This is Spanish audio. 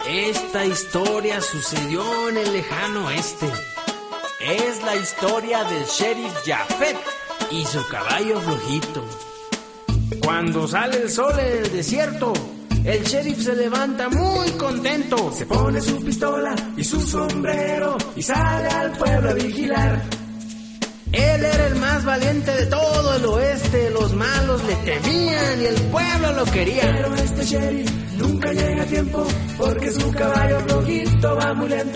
Esta historia sucedió en el lejano oeste. Es la historia del sheriff Japhet y su caballo flojito. Cuando sale el sol en el desierto, el sheriff se levanta muy contento. Se pone su pistola y su sombrero y sale al pueblo a vigilar. Él era el más valiente de todo el oeste. Los malos le temían y el pueblo lo quería. Pero este sheriff nunca llega a tiempo porque su caballo flojito va muy lento.